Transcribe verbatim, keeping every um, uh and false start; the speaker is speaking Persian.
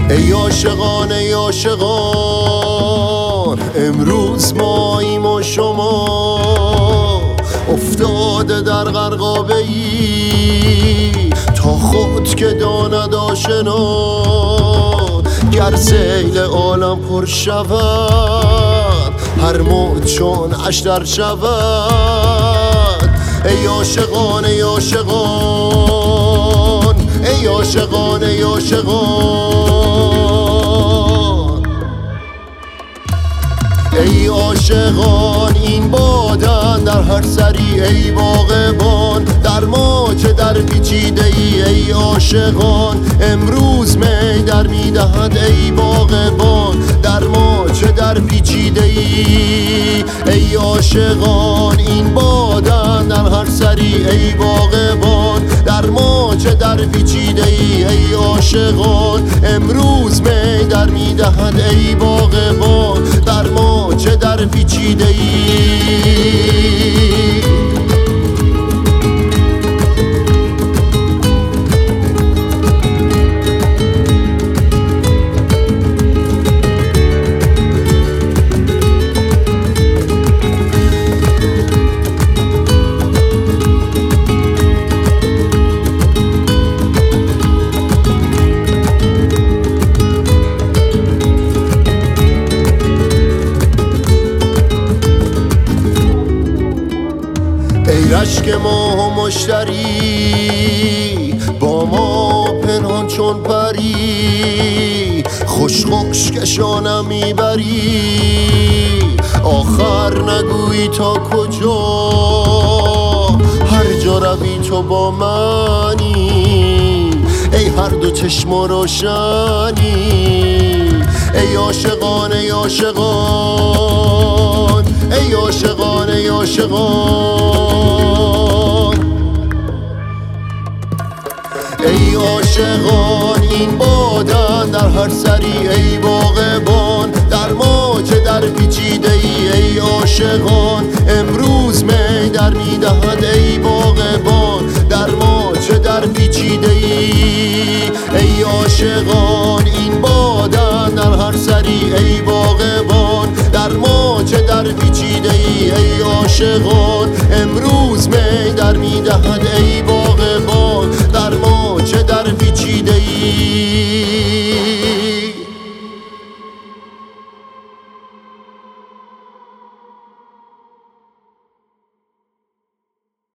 ای عاشقان ای عاشقان، امروز ماییم و شما افتاده در غرقابه ای تا خود که داند آشنا. گر سیل عالم پر شود، هر موج چون اشتر شود. ای عاشقان ای عاشقان، ای عاشقان ای عاشقان، ای عاشقان این بادن در هر سری ای باغبان، در ما چه در پیچیده ای ای عاشقان. امروز می در میدهد ای باغبان، در ما چه در پیچیده ای ای عاشقان. این بادن در هر سری ای باغبان، در ما چه در پیچیده ای ای عاشقان. امروز می در میدهد ای باغبان، در ما چه در پیچیده ای. ای رشک ماه و مشتری با ما پنهان چون پری، خوش خوش کشانم میبری. آخر نگویی تا کجا، هر جا روی تو با منی. ای هر دو چشم روشنی، ای عاشقان ای عاشقان، ای عاشقان ای عاشقان، ای عاشقان این بادن در هر سری ای باغبان، در ما چه در پیچیده ای ای عاشقان. امروز می در میدهد ای باغبان، در ما چه در پیچیده ای ای عاشقان. این بادن در هر سری ای باغبان، در ما چه در پیچیده ای ای عاشقان.